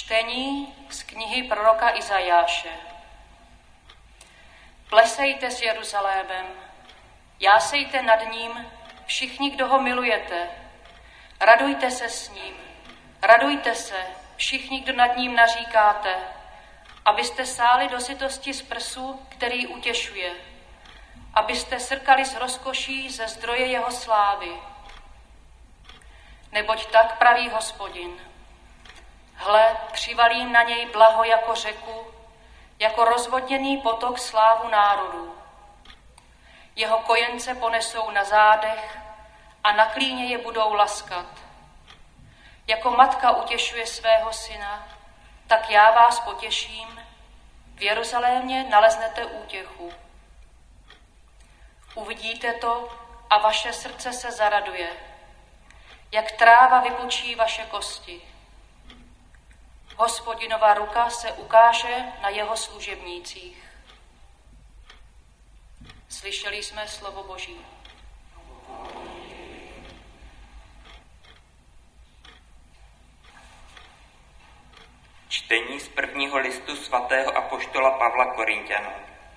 Čtení z knihy proroka Izajáše. Plesejte s Jeruzalémem, jásejte nad ním, všichni, kdo ho milujete. Radujte se s ním, radujte se, všichni, kdo nad ním naříkáte, abyste sáli do sytosti z prsu, který utěšuje, abyste srkali s rozkoší ze zdroje jeho slávy. Neboť tak praví Hospodin. Hle, přivalím na něj blaho jako řeku, jako rozvodněný potok slávu národů. Jeho kojence ponesou na zádech a na klíně je budou laskat. Jako matka utěšuje svého syna, tak já vás potěším, v Jeruzalémě naleznete útěchu. Uvidíte to a vaše srdce se zaraduje, jak tráva vypučí vaše kosti. Hospodinova ruka se ukáže na jeho služebnících. Slyšeli jsme slovo Boží. Čtení z prvního listu svatého apoštola Pavla Korinťanům.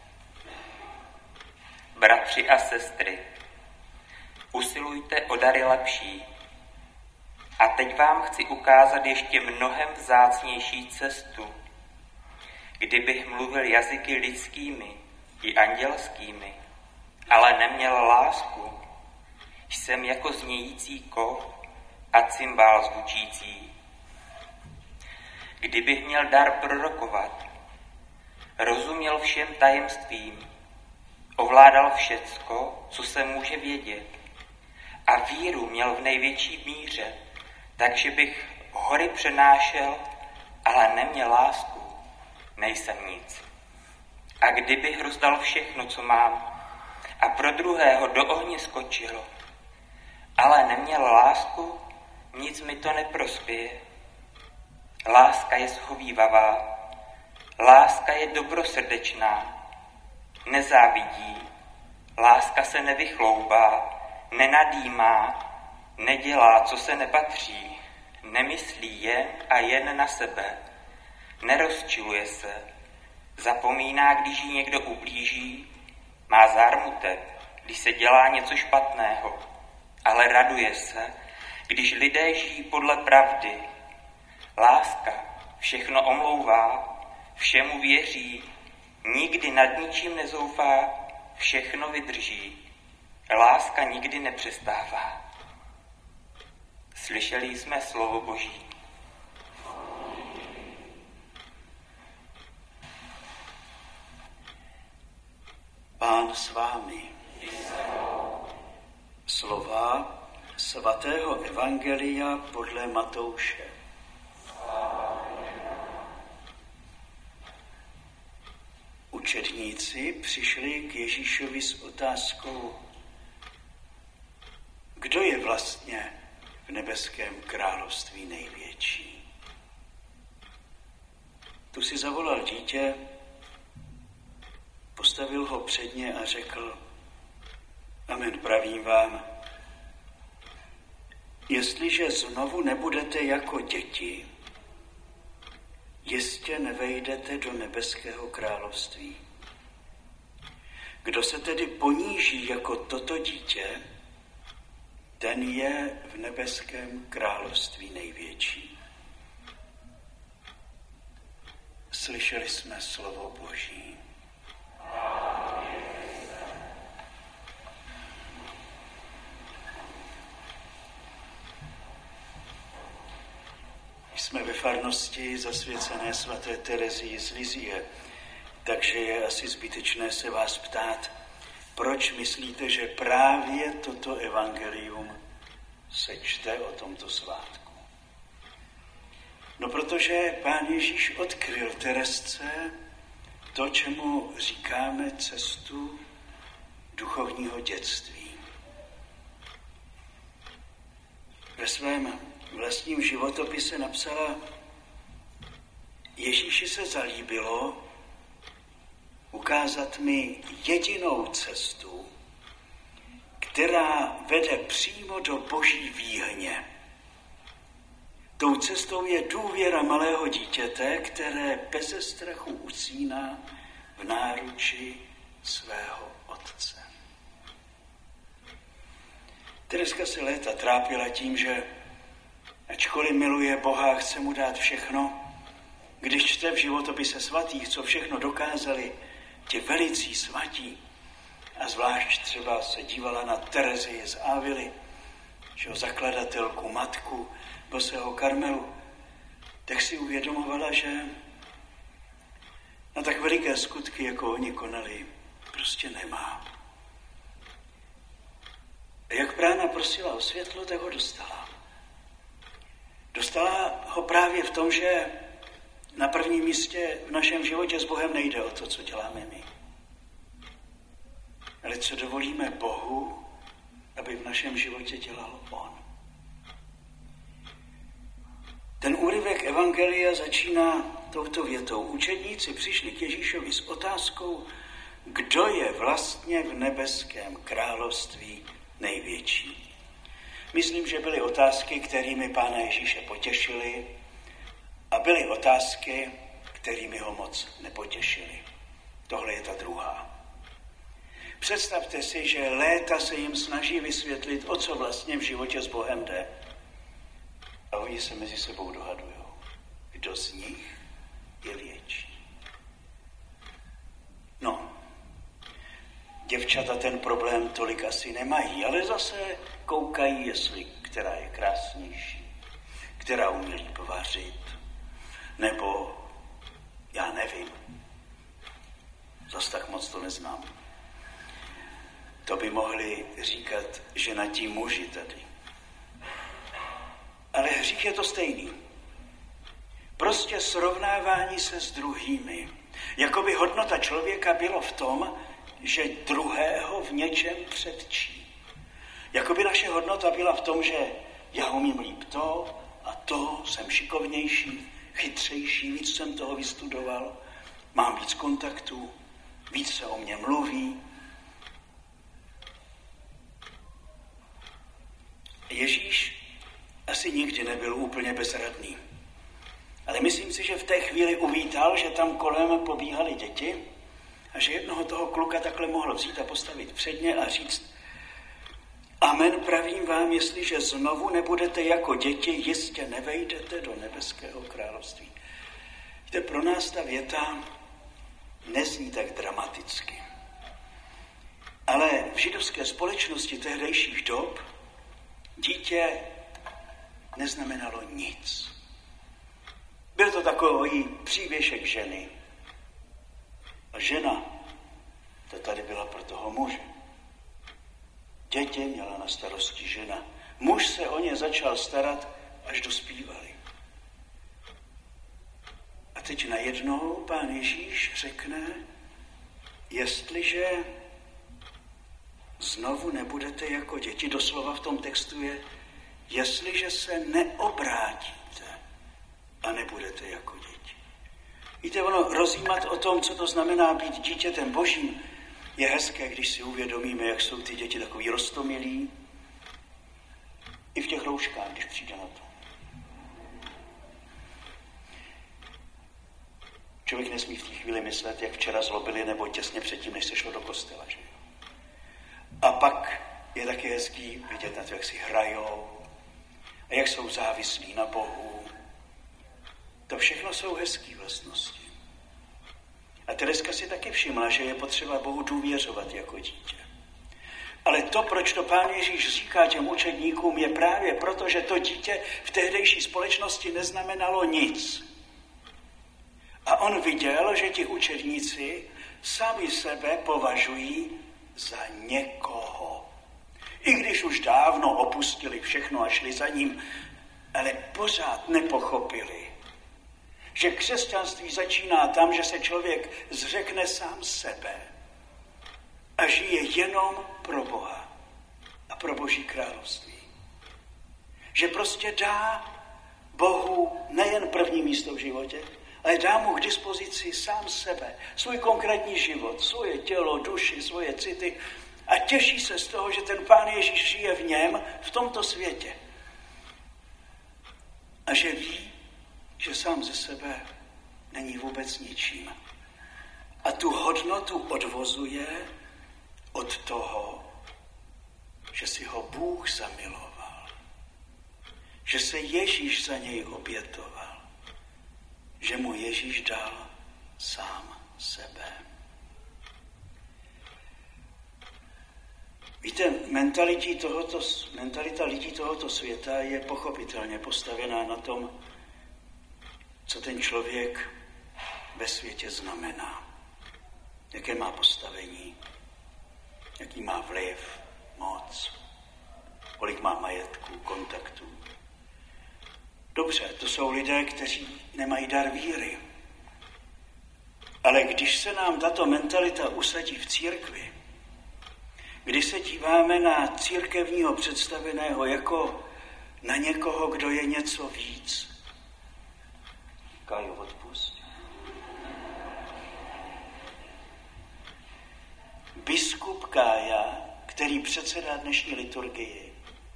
Bratři a sestry, usilujte o dary lepší. A teď vám chci ukázat ještě mnohem vzácnější cestu. Kdybych mluvil jazyky lidskými i andělskými, ale neměl lásku, jsem jako znějící koh a cymbál zvučící. Kdybych měl dar prorokovat, rozuměl všem tajemstvím, ovládal všecko, co se může vědět, a víru měl v největší míře, takže bych hory přenášel, ale neměl lásku, nejsem nic. A kdybych rozdal všechno, co mám, a pro druhého do ohně skočil, ale neměl lásku, nic mi to neprospěje. Láska je schovívavá, láska je dobrosrdečná, nezávidí, láska se nevychloubá, nenadýmá, nedělá, co se nepatří, nemyslí jen a jen na sebe, nerozčiluje se, zapomíná, když jí někdo ublíží, má zármutek, když se dělá něco špatného, ale raduje se, když lidé žijí podle pravdy. Láska všechno omlouvá, všemu věří, nikdy nad ničím nezoufá, všechno vydrží. Láska nikdy nepřestává. Slyšeli jsme slovo Boží. Pán s vámi. Slova svatého evangelia podle Matouše. Učedníci přišli k Ježíšovi s otázkou, kdo je vlastně v nebeském království největší. Tu si zavolal dítě, postavil ho před ně a řekl, amen, pravím vám, jestliže znovu nebudete jako děti, jistě nevejdete do nebeského království. Kdo se tedy poníží jako toto dítě, ten je v nebeském království největší. Slyšeli jsme slovo Boží. Jsme ve farnosti zasvěcené svaté Terezii z Lizie, takže je asi zbytečné se vás ptát, proč myslíte, že právě toto evangelium se čte o tomto svátku. No protože Pán Ježíš odkryl Terezce to, čemu říkáme cestu duchovního dětství. Ve svém vlastním životopise napsala, Ježíši se zalíbilo ukázat mi jedinou cestu, která vede přímo do Boží výhně. Tou cestou je důvěra malého dítěte, které beze strachu usíná v náruči svého otce. Tereska se léta trápila tím, že ačkoliv miluje Boha a chce mu dát všechno, když čte v životopise svatých, co všechno dokázali ti velicí svatí, a zvlášť třeba se dívala na Terezii z Ávily, zakladatelku, matku Bosého Karmelu, tak si uvědomovala, že na tak veliké skutky, jako oni konali, prostě nemá. A jak Brána prosila o světlo, tak ho dostala. Dostala ho právě v tom, že na prvním místě v našem životě s Bohem nejde o to, co děláme my. Ale co dovolíme Bohu, aby v našem životě dělal On. Ten úryvek Evangelia začíná touto větou. Učedníci přišli k Ježíšovi s otázkou, kdo je vlastně v nebeském království největší. Myslím, že byly otázky, kterými Pána Ježíše potěšily, a byly otázky, kterými ho moc nepotěšily. Tohle je ta druhá. Představte si, že léta se jim snaží vysvětlit, o co vlastně v životě s Bohem jde. A oni se mezi sebou dohadují. Kdo z nich je větší? No, děvčata ten problém tolik asi nemají, ale zase koukají, jestli která je krásnější, která umí líp vařit, nebo já nevím. Zas tak moc to neznám. To by mohli říkat ženatí muži tady. Ale hřích je to stejný. Prostě srovnávání se s druhými. Jakoby hodnota člověka bylo v tom, že druhého v něčem předčí. Jakoby naše hodnota byla v tom, že já umím líp to a to, jsem šikovnější, chytřejší, víc jsem toho vystudoval, mám víc kontaktů, víc se o mě mluví. Ježíš asi nikdy nebyl úplně bezradný. Ale myslím si, že v té chvíli uvítal, že tam kolem pobíhaly děti a že jednoho toho kluka takhle mohl vzít a postavit předně a říct: Amen, pravím vám, jestliže znovu nebudete jako děti, jistě nevejdete do nebeského království. Víte, pro nás ta věta nezní tak dramaticky. Ale v židovské společnosti tehdejších dob dítě neznamenalo nic. Byl to takový přívěšek ženy. A žena, to tady byla pro toho muže. Dětě měla na starosti žena. Muž se o ně začal starat, až dospívali. A teď najednou Pán Ježíš řekne, jestliže znovu nebudete jako děti, doslova v tom textu je, jestliže se neobrátíte a nebudete jako děti. Víte, ono rozjímat o tom, co to znamená být dítětem Božím, je hezké, když si uvědomíme, jak jsou ty děti takový roztomilí. I v těch rouškách, když přijde na to. Člověk nesmí v té chvíli myslet, jak včera zlobili, nebo těsně předtím, než se šlo do kostela. Že? A pak je taky hezký vidět na to, jak si hrajou a jak jsou závislí na Bohu. To všechno jsou hezké vlastnosti. A Tereska si taky všimla, že je potřeba Bohu důvěřovat jako dítě. Ale to, proč to Pán Ježíš říká těm učedníkům, je právě proto, že to dítě v tehdejší společnosti neznamenalo nic. A on viděl, že ti učedníci sami sebe považují za někoho. I když už dávno opustili všechno a šli za ním, ale pořád nepochopili, že křesťanství začíná tam, že se člověk zřekne sám sebe a žije jenom pro Boha a pro Boží království. Že prostě dá Bohu nejen první místo v životě, ale dá mu k dispozici sám sebe, svůj konkrétní život, svoje tělo, duši, svoje city a těší se z toho, že ten Pán Ježíš žije v něm, v tomto světě. A a že ví, že sám ze sebe není vůbec ničím. A tu hodnotu odvozuje od toho, že si ho Bůh zamiloval, že se Ježíš za něj obětoval, že mu Ježíš dal sám sebe. Víte, mentalita lidí tohoto světa je pochopitelně postavená na tom, co ten člověk ve světě znamená. Jaké má postavení, jaký má vliv, moc, kolik má majetku, kontaktů. Dobře, to jsou lidé, kteří nemají dar víry. Ale když se nám tato mentalita usadí v církvi, když se díváme na církevního představeného jako na někoho, kdo je něco víc, Kájo, odpusť. Biskup Kája, který předsedá dnešní liturgii,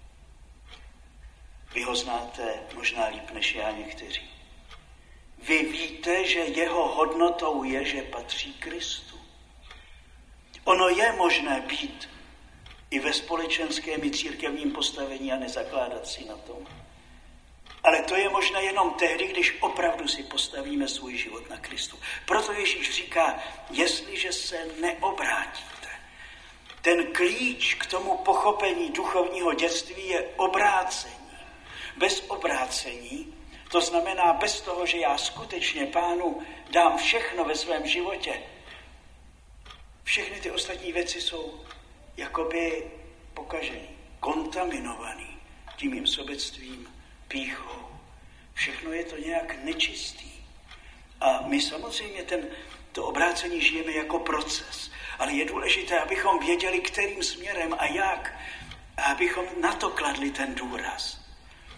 vy ho znáte možná líp než já někteří. Vy víte, že jeho hodnotou je, že patří Kristu. Ono je možné být i ve společenském i církevním postavení a nezakládat si na tom. Ale to je možné jenom tehdy, když opravdu si postavíme svůj život na Kristu. Proto Ježíš říká, jestliže se neobrátíte. Ten klíč k tomu pochopení duchovního dětství je obrácení. Bez obrácení, to znamená bez toho, že já skutečně Pánu dám všechno ve svém životě. Všechny ty ostatní věci jsou jakoby pokažený, kontaminovaný tím mým sobectvím, pýchou. Všechno je to nějak nečistý. A my samozřejmě to obrácení žijeme jako proces. Ale je důležité, abychom věděli, kterým směrem a jak. A abychom na to kladli ten důraz.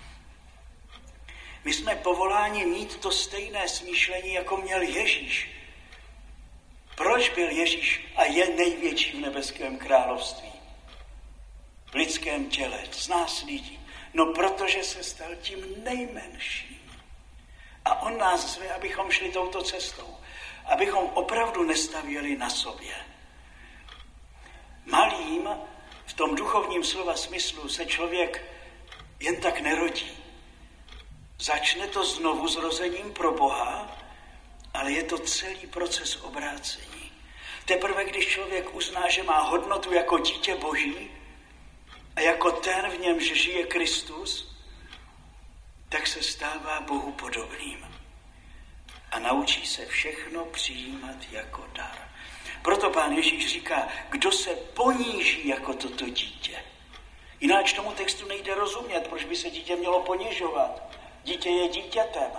My jsme povoláni mít to stejné smýšlení, jako měl Ježíš. Proč byl Ježíš a je největší v nebeském království? V lidském těle, z nás lidí. No protože se stal tím nejmenším. A on nás zve, abychom šli touto cestou. Abychom opravdu nestavěli na sobě. Malým, v tom duchovním slova smyslu, se člověk jen tak nerodí. Začne to znovu zrozením pro Boha, ale je to celý proces obrácení. Teprve, když člověk uzná, že má hodnotu jako dítě Boží a jako ten, v němž žije Kristus, tak se stává Bohu podobným. A naučí se všechno přijímat jako dar. Proto Pán Ježíš říká, kdo se poníží jako toto dítě. Jináč tomu textu nejde rozumět, proč by se dítě mělo ponižovat. Dítě je dítětem.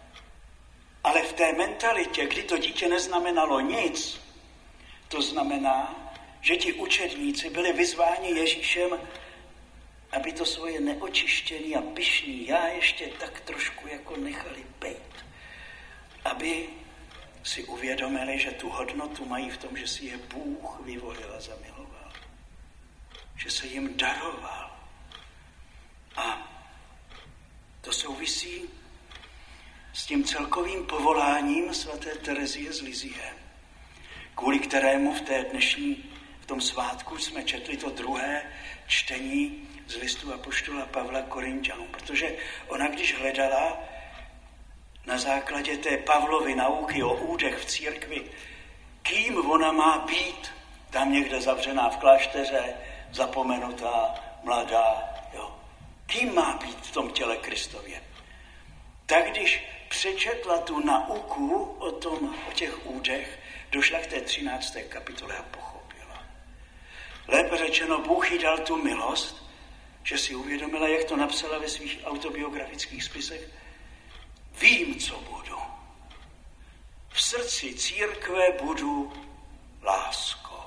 Ale v té mentalitě, kdy to dítě neznamenalo nic, to znamená, že ti učedníci byli vyzváni Ježíšem, aby to svoje neočištěný a pyšný já ještě tak trošku jako nechali bejt. Aby si uvědomili, že tu hodnotu mají v tom, že si je Bůh vyvolil a zamiloval. Že se jim daroval. A to souvisí s tím celkovým povoláním svaté Terezie z Lizie, kvůli kterému v tom svátku jsme četli to druhé čtení z listu apoštola Pavla Korinťanům, protože ona, když hledala na základě té Pavlovy nauky o údech v církvi, kým ona má být, tam někde zavřená v klášteře, zapomenutá, mladá, jo. Kým má být v tom těle Kristově? Tak když přečetla tu nauku o těch údech, došla k té 13. kapitole a pochopila. Lépe řečeno, Bůh jí dal tu milost, že si uvědomila, jak to napsala ve svých autobiografických spisech. Vím, co budu. V srdci církve budu láskou.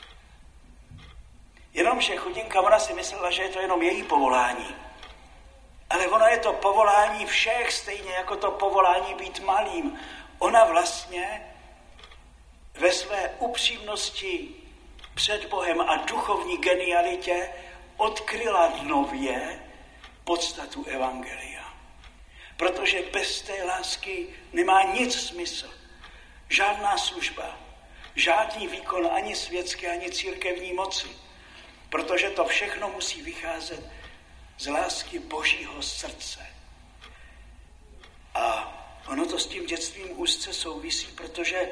Jenomže chudinka, ona si myslela, že je to jenom její povolání. Ale ono je to povolání všech, stejně jako to povolání být malým. Ona vlastně ve své upřímnosti před Bohem a duchovní genialitě odkryla nově podstatu evangelia. Protože bez té lásky nemá nic smysl. Žádná služba, žádný výkon ani světské, ani církevní moci. Protože to všechno musí vycházet z lásky Božího srdce. A ono to s tím dětstvím úzce souvisí, protože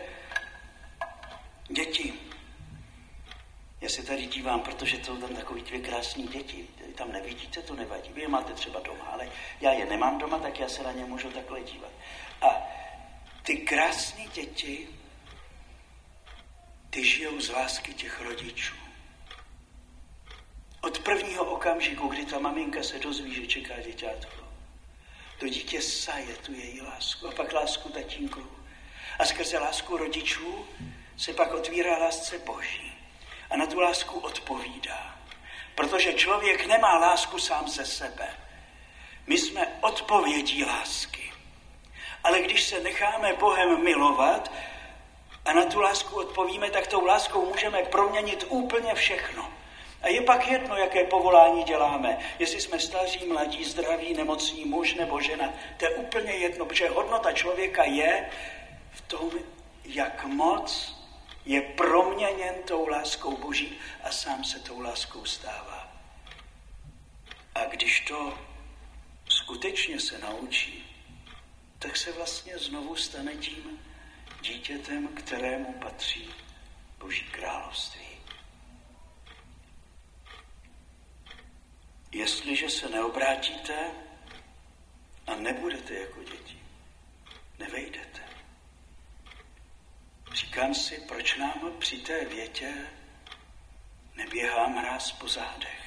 děti, já se tady dívám, protože jsou tam takový 2 krásný děti, tam nevidíte, to nevadí, vy je máte třeba doma, ale já je nemám doma, tak já se na ně můžu takhle dívat. A ty krásné děti, ty žijou z lásky těch rodičů. Od prvního okamžiku, kdy ta maminka se dozví, že čeká děťátko, to dítě saje tu její lásku a pak lásku tatínku. A skrze lásku rodičů se pak otvírá lásce Boží a na tu lásku odpovídá. Protože člověk nemá lásku sám ze sebe. My jsme odpovědí lásky. Ale když se necháme Bohem milovat a na tu lásku odpovíme, tak tou láskou můžeme proměnit úplně všechno. A je pak jedno, jaké povolání děláme. Jestli jsme staří, mladí, zdraví, nemocní, muž nebo žena. To je úplně jedno, protože hodnota člověka je v tom, jak moc je proměněn tou láskou Boží a sám se tou láskou stává. A když to skutečně se naučí, tak se vlastně znovu stane tím dítětem, kterému patří Boží království. Jestliže se neobrátíte a nebudete jako děti, nevejdete. Říkám si, proč nám při té větě neběhá mráz po zádech.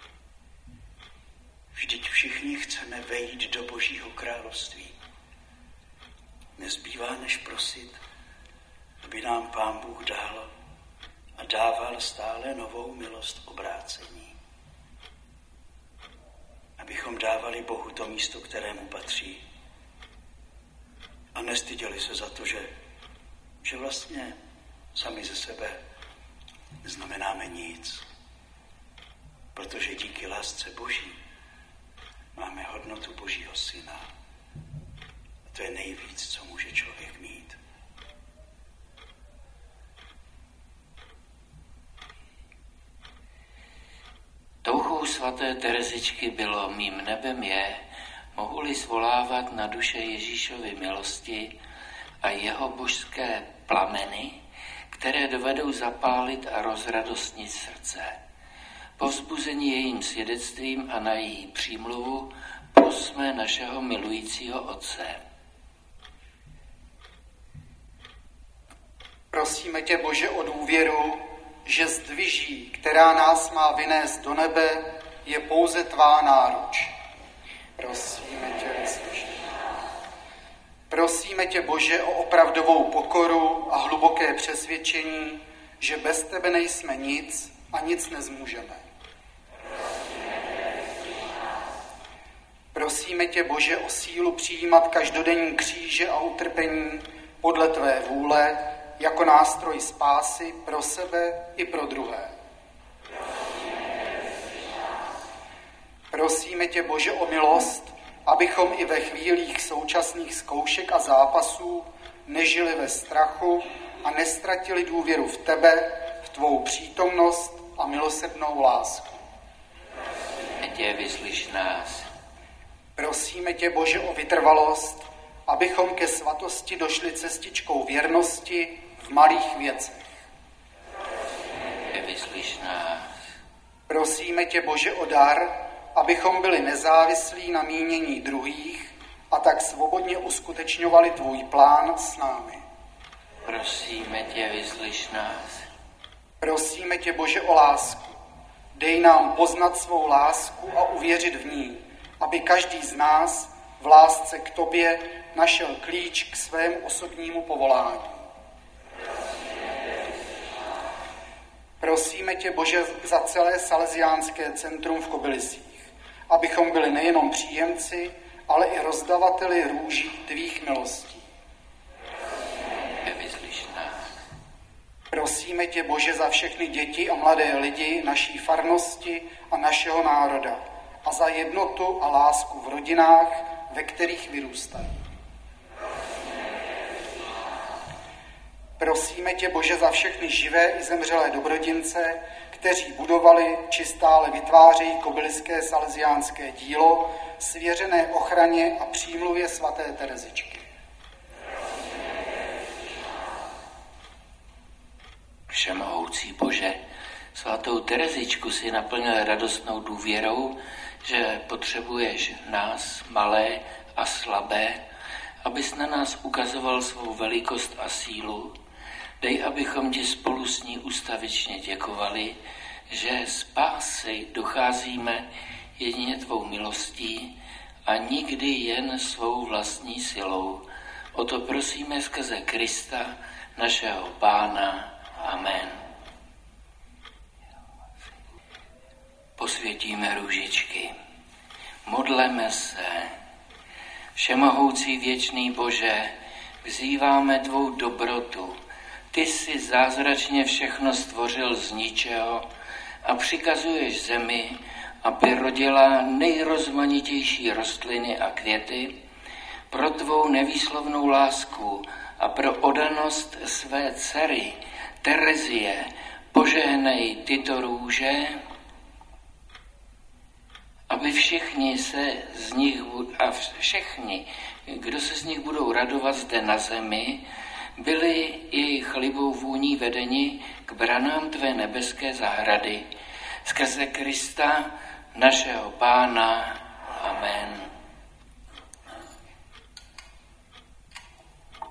Vždyť všichni chceme vejít do Božího království. Nezbývá než prosit, aby nám Pán Bůh dal a dával stále novou milost obrácení. Abychom dávali Bohu to místo, kterému patří. A nestyděli se za to, že vlastně sami ze sebe neznamenáme nic. Protože díky lásce Boží máme hodnotu Božího Syna. A to je nejvíc, co může člověk mít. Touchou svaté Terezičky bylo mým nebem je, mohu-li svolávat na duše Ježíšovy milosti a jeho božské plameny, které dovedou zapálit a rozradostnit srdce. Povzbuzení jejím svědectvím a na její přímluvu prosme našeho milujícího Otce. Prosíme tě, Bože, o důvěru, že zdviží, která nás má vynést do nebe, je pouze tvá náruč. Prosíme tě, vyslyš. Prosíme tě, Bože, o opravdovou pokoru a hluboké přesvědčení, že bez tebe nejsme nic a nic nezmůžeme. Prosíme tě, Bože, o sílu přijímat každodenní kříže a utrpení podle tvé vůle, jako nástroj spásy pro sebe i pro druhé. Prosíme tě, Bože, o milost, abychom i ve chvílích současných zkoušek a zápasů nežili ve strachu a nestratili důvěru v tebe, v tvou přítomnost a milosrdnou lásku. Prosíme tě, vyslyš nás. Prosíme tě, Bože, o vytrvalost, abychom ke svatosti došli cestičkou věrnosti v malých věcech. Vyslyš nás. Prosíme tě, Bože, o dar, abychom byli nezávislí na mínění druhých a tak svobodně uskutečňovali tvůj plán s námi. Prosíme tě, vyslyš nás. Prosíme tě, Bože, o lásku. Dej nám poznat svou lásku a uvěřit v ní, aby každý z nás v lásce k tobě našel klíč k svému osobnímu povolání. Prosíme tě, Bože, za celé Salesiánské centrum v Kobylisích, abychom byli nejenom příjemci, ale i rozdavateli růží tvých milostí. Prosíme tě, Bože, za všechny děti a mladé lidi naší farnosti a našeho národa a za jednotu a lásku v rodinách, ve kterých vyrůstají. Prosíme tě, Bože, za všechny živé i zemřelé dobrodince, kteří budovali či stále vytvářejí kobylské salesiánské dílo, svěřené ochraně a přímluvě svaté Terezičky. Všemohoucí Bože, svatou Terezičku si naplnil radostnou důvěrou, že potřebuješ nás, malé a slabé, abys na nás ukazoval svou velikost a sílu. Dej, abychom ti spolu s ní ustavičně děkovali, že spásy docházíme jedině tvou milostí a nikdy jen svou vlastní silou. O to prosíme skrze Krista, našeho Pána. Amen. Posvětíme růžičky. Modleme se. Všemohoucí věčný Bože, vzýváme tvou dobrotu. Ty jsi zázračně všechno stvořil z ničeho a přikazuješ zemi, aby rodila nejrozmanitější rostliny a květy. Pro tvou nevýslovnou lásku a pro oddanost své dcery Terezie požehnej tyto růže, aby všichni, kdo se z nich budou radovat zde na zemi, byli jejich libou vůní vedeni k branám tvé nebeské zahrady. Skrze Krista, našeho Pána. Amen.